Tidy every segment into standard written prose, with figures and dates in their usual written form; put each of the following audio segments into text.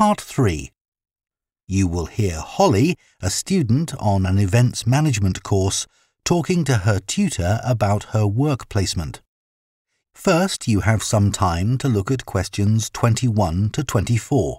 Part 3. You will hear Holly, a student on an events management course, talking to her tutor about her work placement. First, you have some time to look at questions 21 to 24.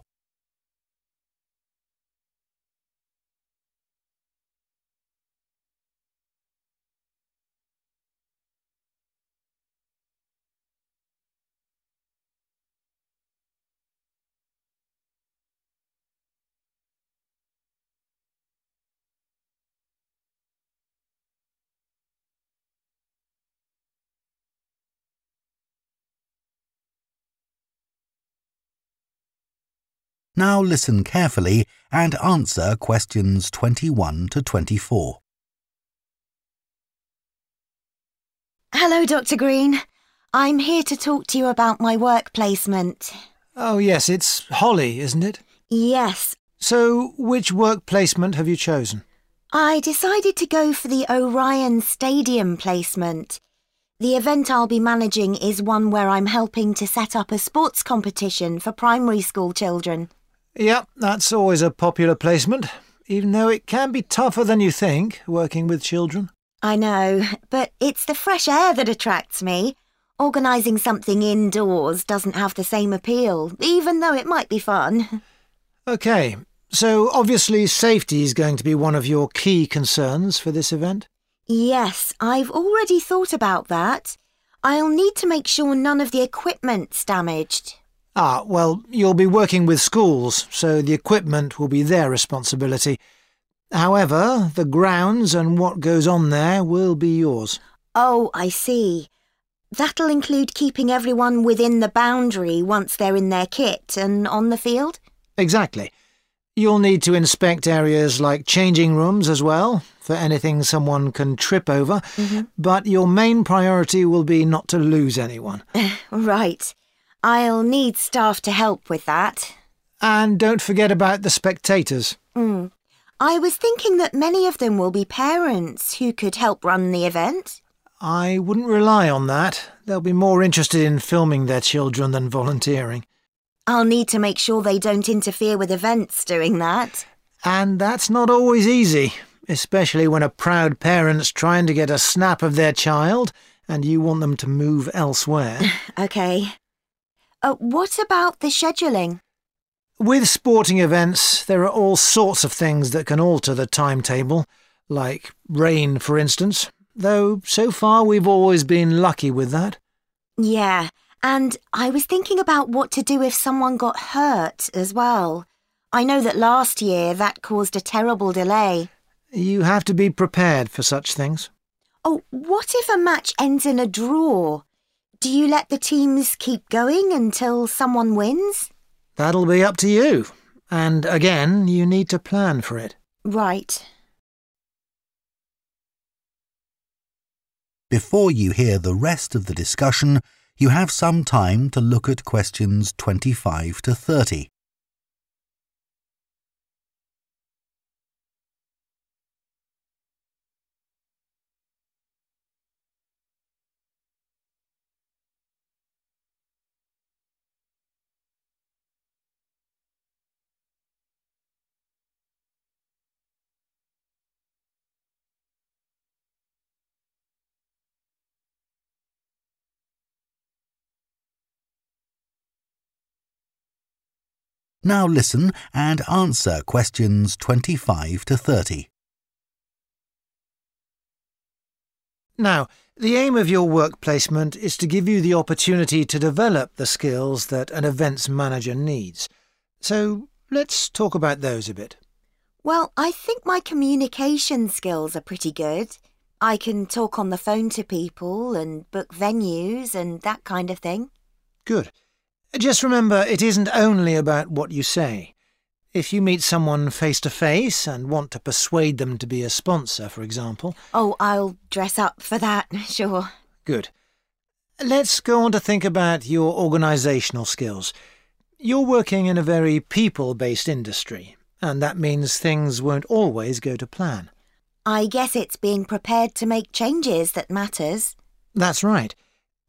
Now listen carefully and answer questions 21 to 24. Hello, Dr. Green. I'm here to talk to you about my work placement. Oh, yes, it's Holly, isn't it? Yes. So, which work placement have you chosen? I decided to go for the Orion Stadium placement. The event I'll be managing is one where I'm helping to set up a sports competition for primary school children. Yep, that's always a popular placement, even though it can be tougher than you think, working with children. I know, but it's the fresh air that attracts me. Organising something indoors doesn't have the same appeal, even though it might be fun. OK, so obviously safety is going to be one of your key concerns for this event? Yes, I've already thought about that. I'll need to make sure none of the equipment's damaged. Ah, well, you'll be working with schools, so the equipment will be their responsibility. However, the grounds and what goes on there will be yours. Oh, I see. That'll include keeping everyone within the boundary once they're in their kit and on the field? Exactly. You'll need to inspect areas like changing rooms as well, for anything someone can trip over, but your main priority will be not to lose anyone. Right. I'll need staff to help with that. And don't forget about the spectators. I was thinking that many of them will be parents who could help run the event. I wouldn't rely on that. They'll be more interested in filming their children than volunteering. I'll need to make sure they don't interfere with events doing that. And that's not always easy, especially when a proud parent's trying to get a snap of their child and you want them to move elsewhere. OK. What about the scheduling? With sporting events, there are all sorts of things that can alter the timetable, like rain, for instance, though so far we've always been lucky with that. Yeah, and I was thinking about what to do if someone got hurt as well. I know that last year that caused a terrible delay. You have to be prepared for such things. Oh, what if a match ends in a draw? Do you let the teams keep going until someone wins? That'll be up to you. And again, you need to plan for it. Right. Before you hear the rest of the discussion, you have some time to look at questions 25 to 30. Now listen and answer questions 25 to 30. Now, the aim of your work placement is to give you the opportunity to develop the skills that an events manager needs. So let's talk about those a bit. Well, I think my communication skills are pretty good. I can talk on the phone to people and book venues and that kind of thing. Good. Just remember, it isn't only about what you say. If you meet someone face-to-face and want to persuade them to be a sponsor, for example... Oh, I'll dress up for that, sure. Good. Let's go on to think about your organisational skills. You're working in a very people-based industry, and that means things won't always go to plan. I guess it's being prepared to make changes that matters. That's right.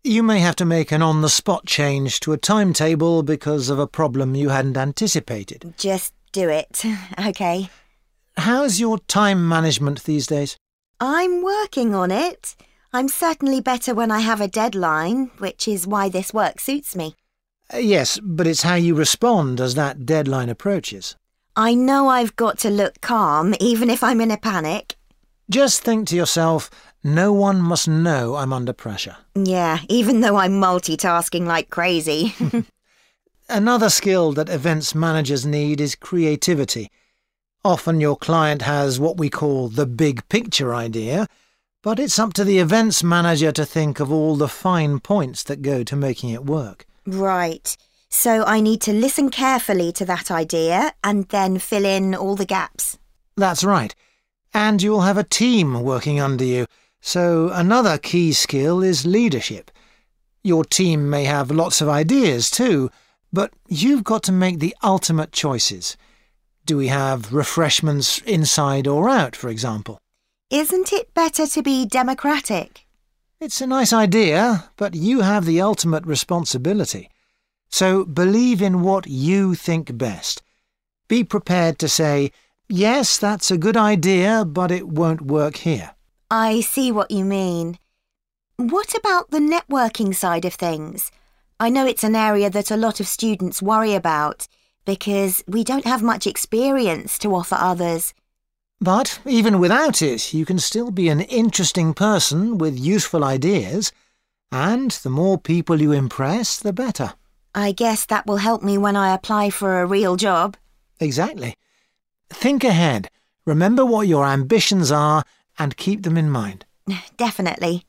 You may have to make an on-the-spot change to a timetable because of a problem you hadn't anticipated. Just do it. OK. How's your time management these days? I'm working on it. I'm certainly better when I have a deadline, which is why this work suits me. Yes, but it's how you respond as that deadline approaches. I know I've got to look calm, even if I'm in a panic. Just think to yourself, no one must know I'm under pressure. Yeah, even though I'm multitasking like crazy. Another skill that events managers need is creativity. Often your client has what we call the big picture idea, but it's up to the events manager to think of all the fine points that go to making it work. Right. So I need to listen carefully to that idea and then fill in all the gaps. That's right. And you'll have a team working under you, so another key skill is leadership. Your team may have lots of ideas too, but you've got to make the ultimate choices. Do we have refreshments inside or out, for example? Isn't it better to be democratic? It's a nice idea, but you have the ultimate responsibility. So believe in what you think best. Be prepared to say, yes, that's a good idea, but it won't work here. I see what you mean. What about the networking side of things? I know it's an area that a lot of students worry about because we don't have much experience to offer others. But even without it, you can still be an interesting person with useful ideas, and the more people you impress, the better. I guess that will help me when I apply for a real job. Exactly. Think ahead, remember what your ambitions are, and keep them in mind. Definitely.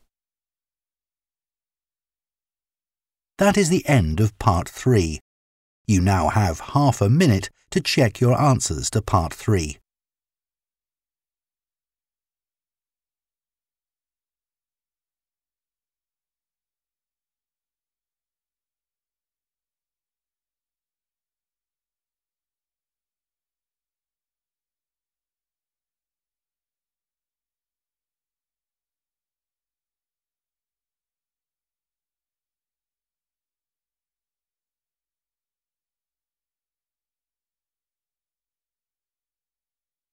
That is the end of part 3. You now have half a minute to check your answers to part 3.